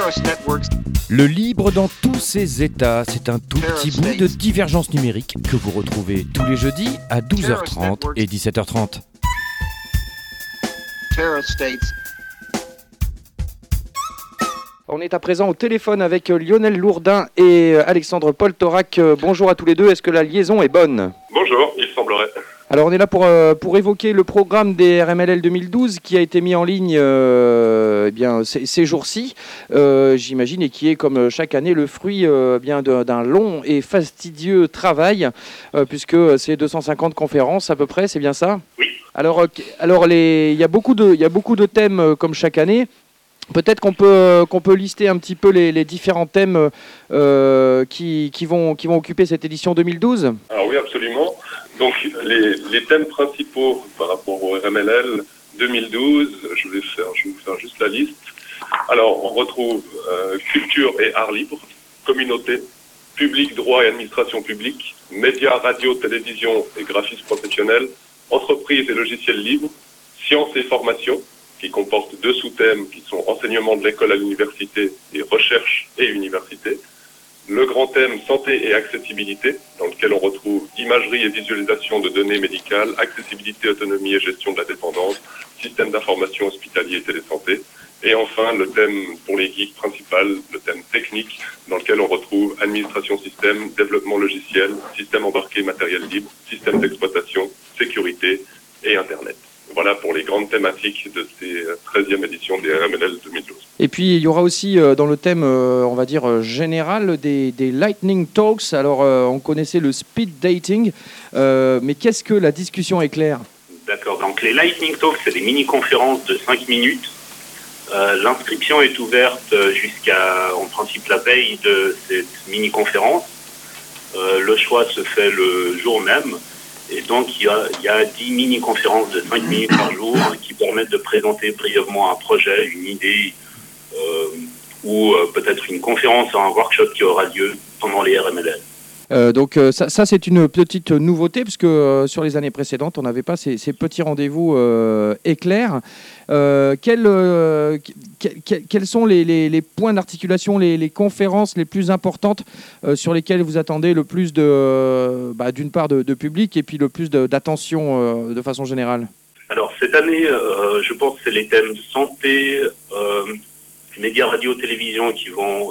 Le libre dans tous ses états, c'est un tout petit bout de divergence numérique que vous retrouvez tous les jeudis à 12h30 et 17h30. On est à présent au téléphone avec Lionel Lourdin et Alexandre Poltorak. Bonjour à tous les deux, est-ce que la liaison est bonne ? Bonjour, il semblerait. Alors on est là pour évoquer le programme des RMLL 2012 qui a été mis en ligne ces jours-ci, j'imagine, et qui est comme chaque année le fruit d'un long et fastidieux travail, puisque c'est 250 conférences à peu près, c'est bien ça ? Oui. Alors il y a beaucoup de thèmes comme chaque année. Peut-être qu'on peut lister un petit peu les différents thèmes qui vont occuper cette édition 2012. Alors oui, absolument. Donc les thèmes principaux par rapport au RMLL 2012, je vais vous faire juste la liste. Alors on retrouve culture et art libre, communauté, public, droit et administration publique, médias, radio, télévision et graphisme professionnel, entreprise et logiciels libres, sciences et formation, qui comporte 2 sous-thèmes qui sont enseignement de l'école à l'université et recherche et université. Le grand thème santé et accessibilité, dans lequel on retrouve imagerie et visualisation de données médicales, accessibilité, autonomie et gestion de la dépendance, système d'information hospitalier et télésanté. Et enfin, le thème pour les geeks principal, le thème technique, dans lequel on retrouve administration système, développement logiciel, système embarqué matériel libre, système d'exploitation, sécurité et Internet. Voilà pour les grandes thématiques de ces 13e éditions des RMLL 2012. Et puis il y aura aussi dans le thème, on va dire général, des lightning talks. Alors on connaissait le speed dating, mais qu'est-ce que la discussion éclair ? D'accord, donc les lightning talks, c'est des mini-conférences de 5 minutes. L'inscription est ouverte jusqu'à, en principe, la veille de cette mini-conférence. Le choix se fait le jour même. Et donc, il y a 10 mini-conférences de 5 minutes par jour qui permettent de présenter brièvement un projet, une idée, ou peut-être une conférence ou un workshop qui aura lieu pendant les RMLL. Donc ça c'est une petite nouveauté, puisque sur les années précédentes, on n'avait pas ces petits rendez-vous éclairs. Quels sont les points d'articulation, les conférences les plus importantes sur lesquelles vous attendez le plus d'une part de public et puis le plus d'attention de façon générale ? Alors cette année, je pense que c'est les thèmes santé, médias, radio, télévision qui vont,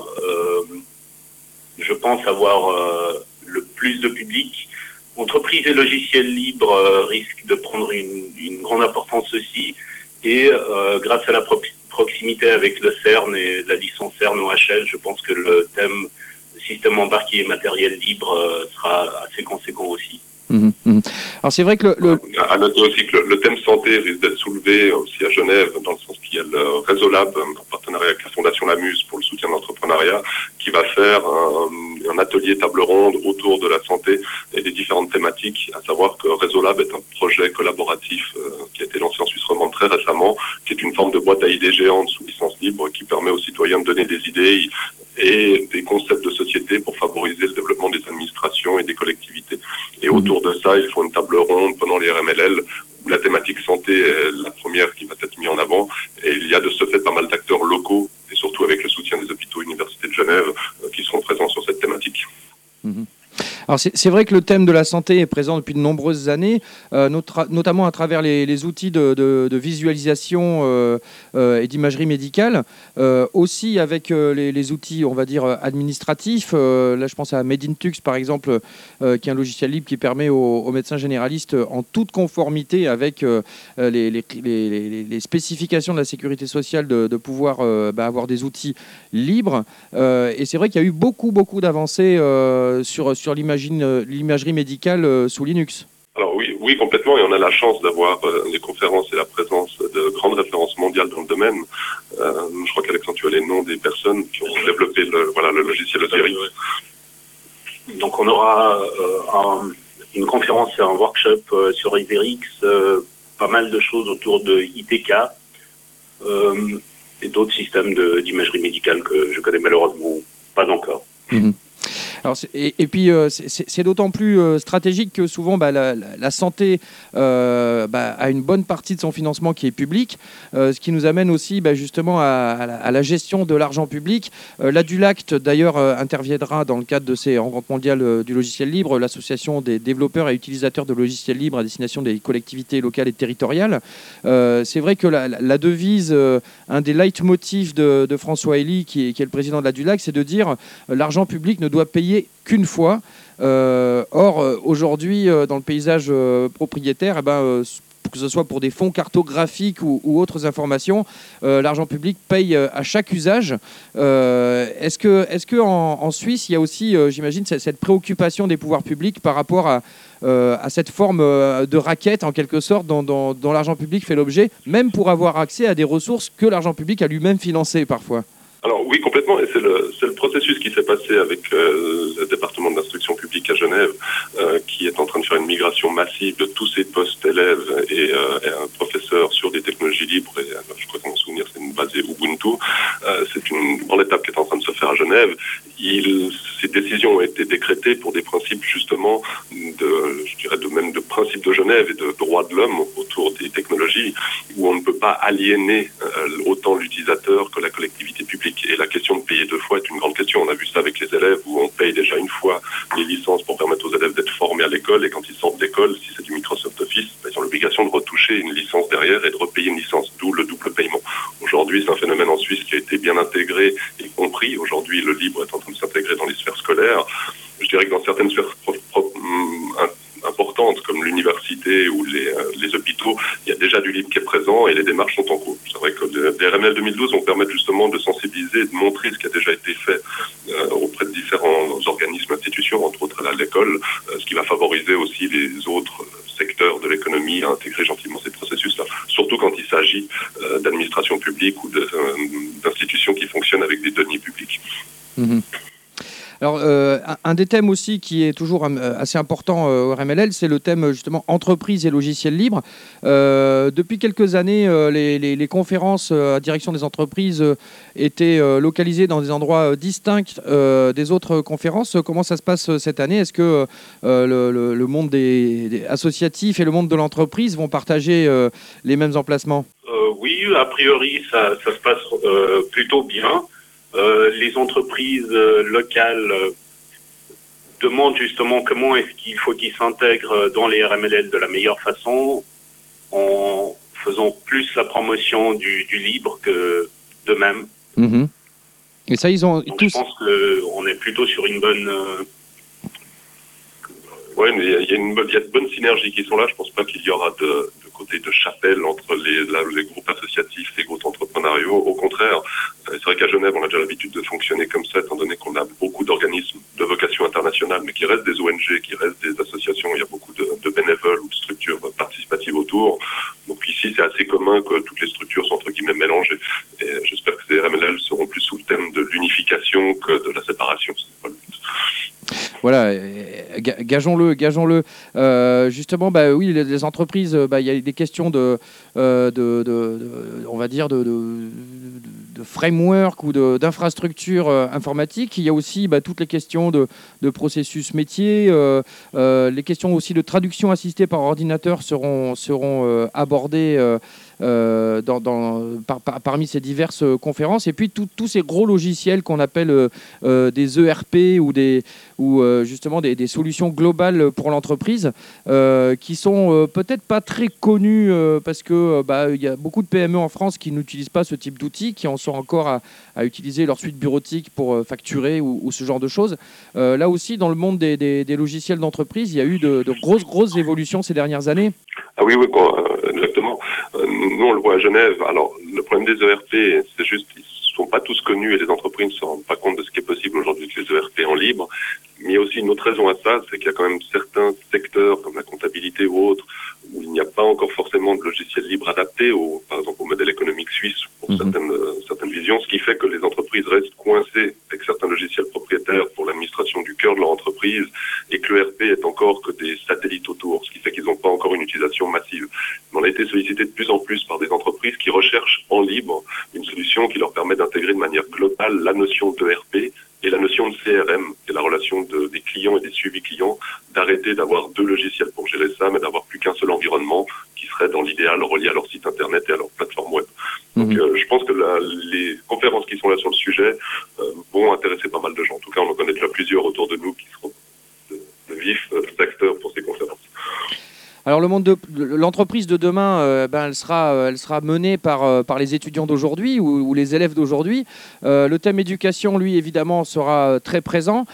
je pense, avoir le plus de public. Entreprises et logiciels libres risquent de prendre une grande importance aussi. Et grâce à la proximité avec le CERN et la licence CERN OHL, je pense que le thème système embarqué et matériel libre sera assez conséquent aussi. Alors c'est vrai que À noter aussi que le thème santé risque d'être soulevé aussi à Genève, dans le sens qu'il y a le Réseau Lab, en partenariat avec la Fondation La Muse pour le soutien de l'entrepreneuriat, qui va faire un atelier table ronde autour de la santé et des différentes thématiques, à savoir que Réseau Lab est un projet collaboratif qui a été lancé en Suisse romande très récemment, qui est une forme de boîte à idées géante sous licence libre qui permet aux citoyens de donner des idées et des concepts de société pour favoriser le développement des administrations et des collectivités. Et autour de ça, ils font une table ronde pendant les RMLL où la thématique santé est la première qui va être mise en avant. Et il y a de ce fait pas mal d'acteurs locaux, et surtout avec le soutien des hôpitaux et universités de Genève, qui seront présents sur cette thématique. Alors c'est vrai que le thème de la santé est présent depuis de nombreuses années, notamment à travers les outils de visualisation et d'imagerie médicale, aussi avec les outils, on va dire, administratifs. Là, je pense à Medintux, par exemple, qui est un logiciel libre qui permet aux médecins généralistes, en toute conformité avec les spécifications de la sécurité sociale, de pouvoir avoir des outils libres. Et c'est vrai qu'il y a eu beaucoup d'avancées sur l'imagerie médicale sous Linux. Alors oui, complètement, et on a la chance d'avoir des conférences et la présence de grandes références mondiales dans le domaine. Je crois qu'Alexandre, tu as les noms des personnes qui ont développé le logiciel Osiris. Donc on aura une conférence et un workshop sur Iverix, pas mal de choses autour de ITK et d'autres systèmes d'imagerie médicale que je connais malheureusement pas encore. Alors, et puis, c'est d'autant plus stratégique que souvent la santé a une bonne partie de son financement qui est public, ce qui nous amène aussi justement à la gestion de l'argent public. L'ADULACT, d'ailleurs, interviendra dans le cadre de ces rencontres mondiales du logiciel libre, l'association des développeurs et utilisateurs de logiciels libres à destination des collectivités locales et territoriales. C'est vrai que la devise, un des leitmotifs de François Elie, qui est le président de l'ADULACT, c'est de dire l'argent public ne doit payer qu'une fois. Or, aujourd'hui, dans le paysage propriétaire, que ce soit pour des fonds cartographiques ou autres informations, l'argent public paye à chaque usage. Est-ce que en Suisse, il y a aussi, j'imagine, cette préoccupation des pouvoirs publics par rapport à cette forme de raquette, en quelque sorte, dont l'argent public fait l'objet, même pour avoir accès à des ressources que l'argent public a lui-même financées parfois? Alors oui, complètement, et c'est le processus qui s'est passé avec le département de l'instruction publique à Genève, qui est en train de faire une migration massive de tous ses postes élèves et un professeur sur des technologies libres, et je crois que mon souvenir c'est une basée Ubuntu. C'est une grande étape qui est en train de se faire à Genève. Ces décisions ont été décrétées pour des principes justement de principes de Genève et de droits de l'homme autour des technologies, où on ne peut pas aliéner autant l'utilisateur que la collectivité publique. Et la question de payer deux fois est une grande question. On a vu ça avec les élèves, où on paye déjà une fois les licences pour permettre aux élèves d'être formés à l'école, et quand ils sortent d'école, si c'est du Microsoft Office, ils ont l'obligation de retoucher une licence derrière et de repayer une licence, d'où le double paiement. Aujourd'hui, c'est un phénomène en Suisse qui a été bien intégré et compris. Aujourd'hui, le libre est en train de s'intégrer dans les sphères scolaires. Je dirais que dans certaines sphères importantes comme l'université ou les hôpitaux, il y a déjà du libre qui est présent et les démarches sont en cours. C'est vrai que les RML 2012 vont permettre justement de sensibiliser et de montrer ce qui a déjà été fait auprès de différents organismes, institutions, entre autres à l'école, ce qui va favoriser aussi les autres secteurs de l'économie à intégrer gentiment ces processus-là, surtout quand il s'agit d'administration publique ou d'institutions qui fonctionnent avec des deniers publics. Mmh. Alors, un des thèmes aussi qui est toujours assez important au RMLL, c'est le thème justement entreprise et logiciels libres. Depuis quelques années, les conférences à direction des entreprises étaient localisées dans des endroits distincts des autres conférences. Comment ça se passe cette année? Est-ce que le monde des associatifs et le monde de l'entreprise vont partager les mêmes emplacements? Oui, a priori, ça se passe plutôt bien. Les entreprises locales demandent justement comment est-ce qu'il faut qu'ils s'intègrent dans les RMLL de la meilleure façon, en faisant plus la promotion du libre que d'eux-mêmes. Mmh. Et ça, ils ont donc, tous... Je pense qu'on est plutôt sur une bonne... Oui, mais il y a de bonnes synergies qui sont là. Je ne pense pas qu'il y aura de côté de chapelle entre les groupes associatifs, les groupes entrepreneuriaux. Au contraire, c'est vrai qu'à Genève, on a déjà l'habitude de fonctionner comme ça, étant donné qu'on a beaucoup d'organismes de vocation internationale, mais qui restent des ONG, qui restent des associations. Il y a beaucoup de bénévoles ou de structures participatives autour. Donc ici, c'est assez commun que toutes les structures sont entre guillemets mélangées. Et j'espère que ces RMLL seront plus sous le thème de l'unification que de la séparation. C'est pas le but. Voilà, gageons-le. Justement, oui, les entreprises, il y a des questions on va dire, de framework ou d'infrastructure informatique. Il y a aussi toutes les questions de processus métier. Les questions aussi de traduction assistée par ordinateur seront abordées parmi ces diverses conférences. Et puis tous ces gros logiciels qu'on appelle des ERP ou justement des solutions globales pour l'entreprise qui sont peut-être pas très connues parce que il y a beaucoup de PME en France qui n'utilisent pas ce type d'outils, qui en sont encore à utiliser leur suite bureautique pour facturer ou ce genre de choses. Là aussi, dans le monde des logiciels d'entreprise, il y a eu de grosses évolutions ces dernières années. Ah oui, exactement. Nous, on le voit à Genève. Alors, le problème des ERP, c'est juste qu'ils ne sont pas tous connus et les entreprises ne se rendent pas compte de ce qui est possible aujourd'hui avec les ERP en libre. Mais il y a aussi une autre raison à ça, c'est qu'il y a quand même certains secteurs, comme la comptabilité ou autres, où il n'y a pas encore forcément de logiciel libre adapté, par exemple au modèle économique suisse, pour certaines visions, ce qui fait que les entreprises restent coincées avec certains logiciels propriétaires pour l'administration du cœur de leur entreprise, et que l'ERP est encore que des satellites autour, ce qui fait qu'ils n'ont pas encore une utilisation massive. Mais on a été sollicité de plus en plus par des entreprises qui recherchent en libre une solution qui leur permet d'intégrer de manière globale la notion d'ERP et la notion de CRM, qui c'est la relation des clients et des suivis clients, d'arrêter d'avoir 2 logiciels pour gérer ça, mais d'avoir plus qu'un seul environnement qui serait dans l'idéal relié à leur site internet et à leur plateforme web. Donc je pense que les conférences qui sont là sur le sujet vont intéresser pas mal de gens. En tout cas, on en connaît déjà plusieurs autour de nous qui seront de vifs acteurs pour ces conférences. Alors le monde de l'entreprise de demain, elle sera menée par les étudiants d'aujourd'hui ou les élèves d'aujourd'hui. Le thème éducation, lui, évidemment, sera très présent,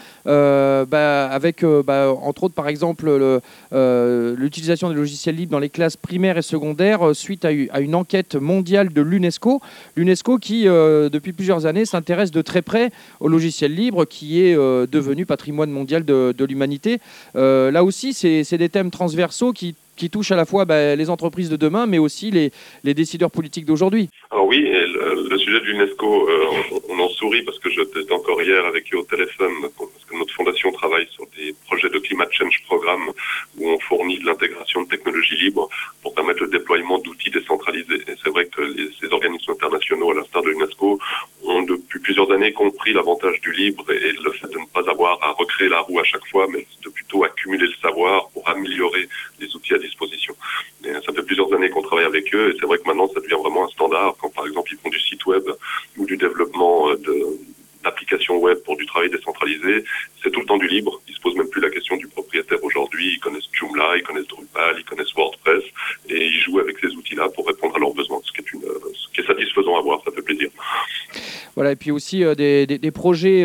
avec entre autres, par exemple, l'utilisation des logiciels libres dans les classes primaires et secondaires suite à une enquête mondiale de l'UNESCO. L'UNESCO qui, depuis plusieurs années, s'intéresse de très près au logiciel libre qui est devenu patrimoine mondial de l'humanité. Là aussi, c'est des thèmes transversaux qui touchent à la fois les entreprises de demain, mais aussi les décideurs politiques d'aujourd'hui. Alors oui, et le sujet de l'UNESCO, on en sourit parce que j'étais encore hier avec eux au téléphone, parce que notre fondation travaille sur des projets de Climate Change Programme où on fournit de l'intégration de technologies libres pour permettre le déploiement d'outils décentralisés. Et c'est vrai que ces organismes internationaux, à l'instar de l'UNESCO, ont depuis plusieurs années compris l'avantage du libre et le fait de ne pas avoir à recréer la roue à chaque fois, mais de plutôt accumuler le savoir pour améliorer les outils à disposition. Et ça fait plusieurs années qu'on travaille avec eux et c'est vrai que maintenant ça devient vraiment un standard quand par exemple ils font du site web ou du développement d'applications web pour du travail décentralisé, c'est tout le temps du libre. Ils se posent même plus la question du propriétaire aujourd'hui. Ils connaissent Joomla, ils connaissent Drupal, ils connaissent WordPress et ils jouent avec ces outils-là pour répondre à leurs besoins, ce qui est satisfaisant à voir, ça fait plaisir. Voilà, et puis aussi des projets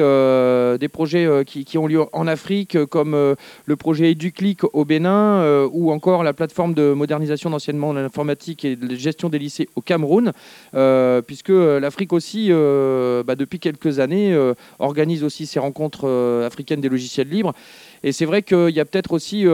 qui ont lieu en Afrique, comme le projet EduClick au Bénin, ou encore la plateforme de modernisation d'enseignement de l'informatique et de gestion des lycées au Cameroun, puisque l'Afrique aussi, depuis quelques années, organise aussi ces rencontres africaines des logiciels libres. Et c'est vrai qu'il y a peut-être aussi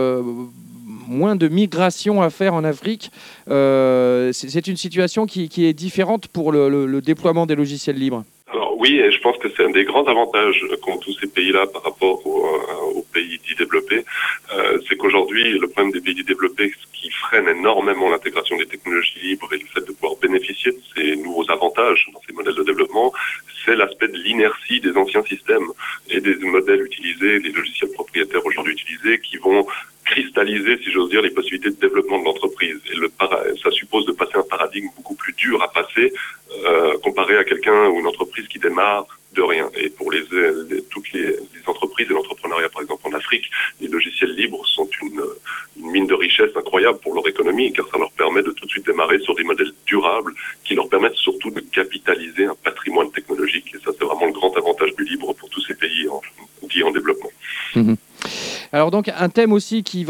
moins de migration à faire en Afrique. C'est une situation qui est différente pour le déploiement des logiciels libres. Alors oui, et je pense que c'est un des grands avantages qu'ont tous ces pays-là par rapport aux pays dits développés, c'est qu'aujourd'hui, le problème des pays dits développés, ce qui freine énormément l'intégration des technologies libres et le fait de pouvoir bénéficier de ces nouveaux avantages dans ces modèles de développement, c'est l'aspect de l'inertie des anciens systèmes et des modèles utilisés, les logiciels propriétaires aujourd'hui utilisés, qui vont cristalliser, si j'ose dire, les possibilités de développement de l'entreprise. Et ça suppose de passer un paradigme beaucoup plus dur à passer, comparé à quelqu'un ou une entreprise qui démarre de rien. Et pour toutes les entreprises et l'entrepreneuriat, par exemple en Afrique, les logiciels libres sont une mine de richesse incroyable pour leur économie, car ça leur permet de tout de suite démarrer sur des modèles durables qui leur permettent surtout de capitaliser un patrimoine technologique. Et ça, c'est vraiment le grand avantage du libre pour tous ces pays en développement. Mmh. Alors donc un thème aussi qui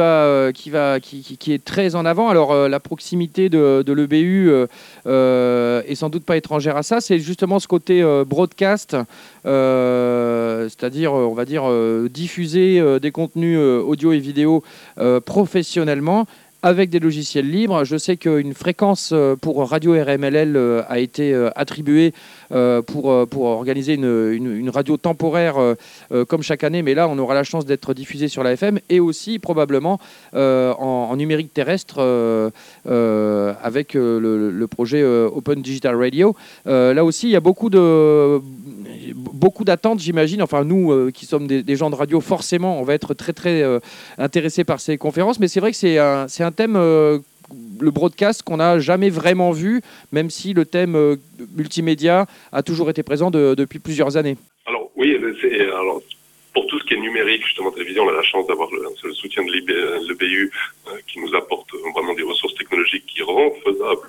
est très en avant. Alors la proximité de l'EBU est sans doute pas étrangère à ça. C'est justement ce côté broadcast, c'est-à-dire on va dire diffuser des contenus audio et vidéo professionnellement avec des logiciels libres. Je sais qu'une fréquence pour Radio RMLL a été attribuée pour organiser une radio temporaire comme chaque année, mais là on aura la chance d'être diffusé sur la FM et aussi probablement en numérique terrestre avec le projet Open Digital Radio. Là aussi il y a beaucoup d'attentes, j'imagine. Enfin nous qui sommes des gens de radio, forcément on va être très très intéressés par ces conférences, mais c'est vrai que c'est un thème, le broadcast, qu'on n'a jamais vraiment vu, même si le thème multimédia a toujours été présent depuis plusieurs années. Alors oui, pour tout ce qui est numérique, justement, télévision, on a la chance d'avoir le soutien de l'EBU qui nous apporte vraiment des ressources technologiques qui rendent faisable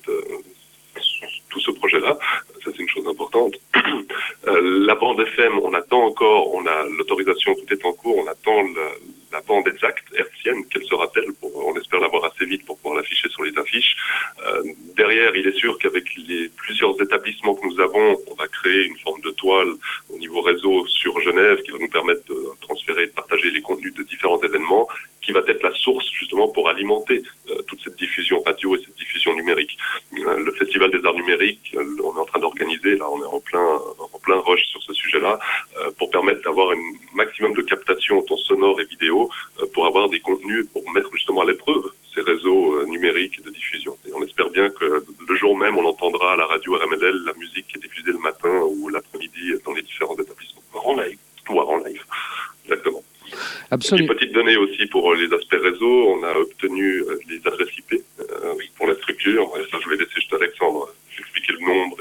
tout ce projet-là. Ça, c'est une chose importante. La bande FM, on attend encore, on a l'autorisation, tout est en cours, on attend la bande exacte hertzienne, quelle sera-t-elle? On espère l'avoir assez vite pour pouvoir l'afficher sur les affiches. Derrière, il est sûr qu'avec les plusieurs établissements que nous avons, on va créer une forme de toile au niveau réseau sur Genève qui va nous permettre de transférer et de partager les contenus de différents événements, qui va être la source justement pour alimenter toute cette diffusion radio et cette diffusion numérique. Le Festival des Arts Numériques, on est en train d'organiser, là on est en plein rush sur ce sujet-là, pour permettre d'avoir un maximum de captation autant sonore et vidéo, pour avoir des contenus pour mettre justement à l'épreuve ces réseaux numériques de diffusion. Et on espère bien que le jour même, on entendra à la radio RMLL la musique qui est diffusée le matin ou l'après-midi dans les différents établissements. En live. Ou en live. Absolument. Une petite donnée aussi pour les aspects réseau. On a obtenu les adresses IP pour la structure. Et ça, je vais laisser juste Alexandre expliquer le nombre.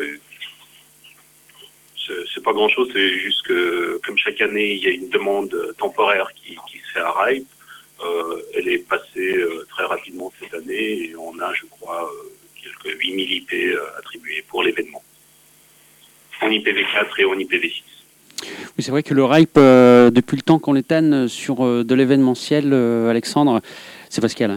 C'est pas grand-chose, c'est juste que, comme chaque année, il y a une demande temporaire qui se fait à RIPE. Elle est passée très rapidement cette année et on a, je crois, quelques 8000 IP attribués pour l'événement. En IPv4 et en IPv6. Oui, c'est vrai que le RIPE, depuis le temps qu'on les tanne sur de l'événementiel, Alexandre, c'est Pascal,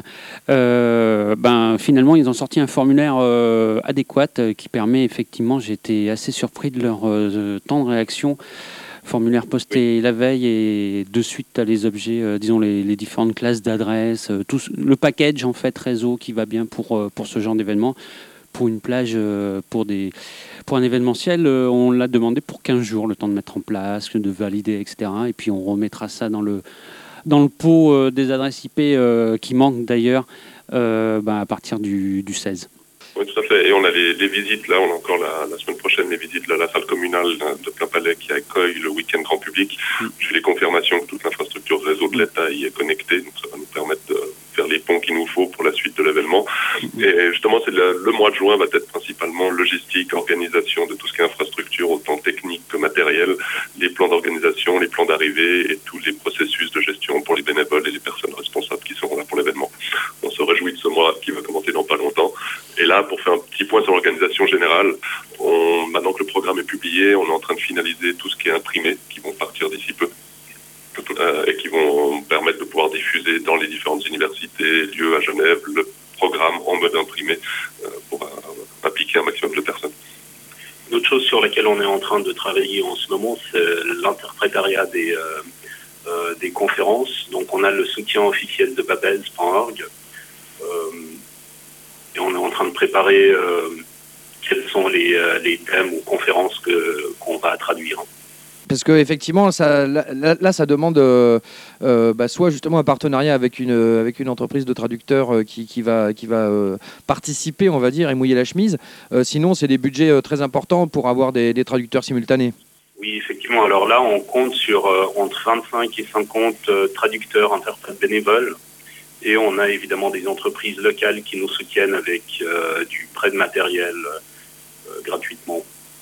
finalement, ils ont sorti un formulaire adéquat qui permet effectivement, j'étais assez surpris de leur temps de réaction. Formulaire posté la veille et de suite tu as les objets, disons les différentes classes d'adresses, le package en fait réseau qui va bien pour ce genre d'événement. Pour une plage, pour un événementiel, on l'a demandé pour 15 jours, le temps de mettre en place, de valider, etc. Et puis on remettra ça dans le pot des adresses IP qui manquent d'ailleurs à partir du 16. Oui, tout à fait. Et on a les visites, là, on a encore la semaine prochaine les visites de la salle communale de Plainpalais qui accueille le week-end grand public. J'ai les confirmations que toute l'infrastructure réseau de l'État y est connectée, donc ça va nous permettre de faire les ponts qu'il nous faut pour la suite de l'événement. Et justement, le mois de juin va être principalement logistique, organisation de tout ce qui est infrastructure, autant technique que matériel, les plans d'organisation, les plans d'arrivée et tous les processus de gestion pour les bénévoles et les personnes responsables qui seront là pour l'événement. On se réjouit de ce mois qui va commencer dans pas longtemps. Et là, pour faire un petit point sur l'organisation générale, maintenant que le programme est publié, on est en train de finaliser tout ce qui est imprimé, qui vont partir d'ici peu, et qui vont permettre de pouvoir diffuser dans les différentes universités, lieux à Genève, le programme en mode imprimé pour appliquer un maximum de personnes. Une autre chose sur laquelle on est en train de travailler en ce moment, c'est l'interprétariat des conférences. Donc on a le soutien officiel de babels.org. Et on est en train de préparer quels sont les thèmes ou conférences qu'on va traduire. Parce qu'effectivement, ça demande soit justement un partenariat avec une entreprise de traducteurs qui va participer, on va dire, et mouiller la chemise. Sinon, c'est des budgets très importants pour avoir des traducteurs simultanés. Oui, effectivement. Alors là, on compte sur entre 25 et 50 traducteurs, interprètes bénévoles. Et on a évidemment des entreprises locales qui nous soutiennent avec du prêt de matériel gratuitement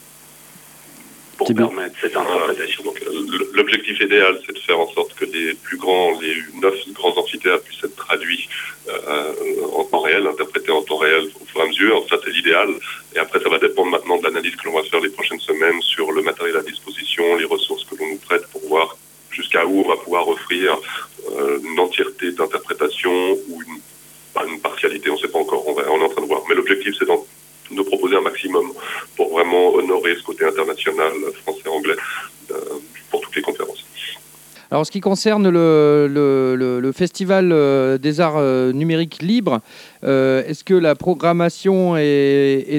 pour permettre cette interprétation. Donc, l'objectif idéal, c'est de faire en sorte que les 9 grands amphithéâtres puissent être traduits en temps réel, interprétés en temps réel au fur et à mesure. Ça, c'est l'idéal. Et après, ça va dépendre maintenant de l'analyse que l'on va faire les prochaines semaines sur le matériel à disposition, les ressources que l'on nous prête pour voir jusqu'à où on va pouvoir offrir une entièreté d'interprétation ou une partialité, on ne sait pas encore, on est en train de voir. Mais l'objectif, c'est de proposer un maximum pour vraiment honorer ce côté international français-anglais pour toutes les conférences. Alors, en ce qui concerne le Festival des Arts Numériques Libres, est-ce que la programmation est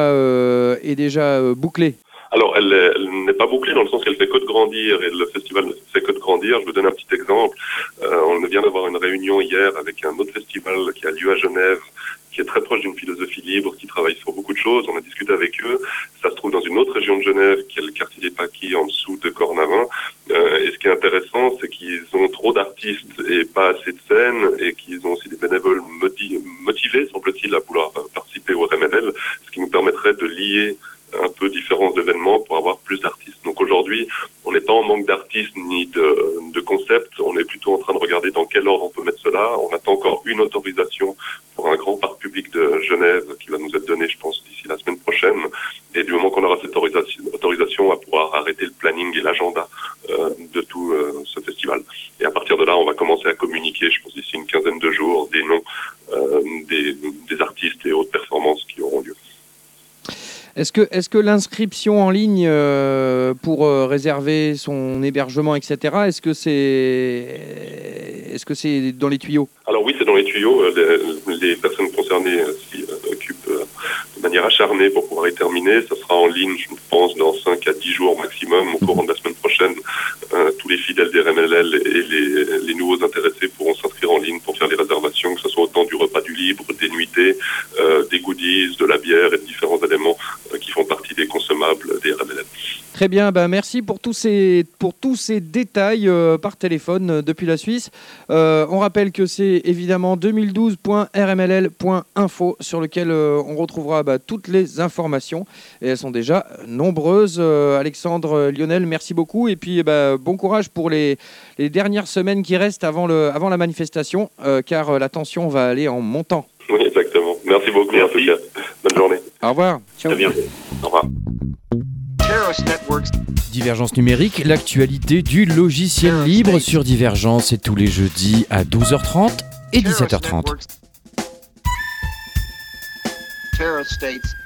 déjà bouclée ? Alors, elle n'est pas bouclée dans le sens qu'elle fait que de grandir et le festival ne fait que de grandir. Je vous donne un petit exemple. On vient d'avoir une réunion hier avec un autre festival qui a lieu à Genève, qui est très proche d'une philosophie libre, qui travaille sur beaucoup de choses. On a discuté avec eux. Ça se trouve dans une autre région de Genève, qui est le quartier des Paquis, en dessous de Cornavin. Et ce qui est intéressant, c'est qu'ils ont trop d'artistes et pas assez de scènes, et qu'ils ont aussi des bénévoles motivés, semble-t-il, à vouloir participer au RMNL, ce qui nous permettrait de lier un peu différents événements pour avoir plus d'artistes. Donc aujourd'hui, on n'est pas en manque d'artistes ni de concepts, on est plutôt en train de regarder dans quel ordre on peut mettre cela. On attend encore une autorisation pour un grand parc public de Genève qui va nous être donnée, je pense, d'ici la semaine prochaine. Et du moment qu'on aura cette autorisation, on va pouvoir arrêter le planning et l'agenda de tout ce festival. Et à partir de là, on va commencer à communiquer, je pense, d'ici une quinzaine de jours, des noms des artistes et autres performances qui auront lieu. Est-ce que l'inscription en ligne pour réserver son hébergement, etc., est-ce que c'est dans les tuyaux ? Alors oui, c'est dans les tuyaux. Les personnes concernées s'y occupent de manière acharnée pour pouvoir y terminer. Ça sera en ligne, je pense, dans 5 à 10 jours maximum, au courant de la semaine prochaine. Tous les fidèles des RMLL et les nouveaux intéressés pourront s'inscrire en ligne pour faire les réservations, que ce soit autant du repas du libre, des nuitées, des goodies, de la bière et de différents éléments qui font partie des consommables des RMLL. Très bien, merci pour tous ces détails par téléphone depuis la Suisse. On rappelle que c'est évidemment 2012.rmll.info sur lequel on retrouvera toutes les informations. Et elles sont déjà nombreuses. Alexandre, Lionel, merci beaucoup. Et puis bon courage pour les dernières semaines qui restent avant la manifestation, car la tension va aller en montant. Oui, exactement. Merci beaucoup en tout cas. Bonne journée. Au revoir. Ciao. Très bien. Au revoir. Divergence numérique, l'actualité du logiciel libre sur Divergence, c'est tous les jeudis à 12h30 et 17h30.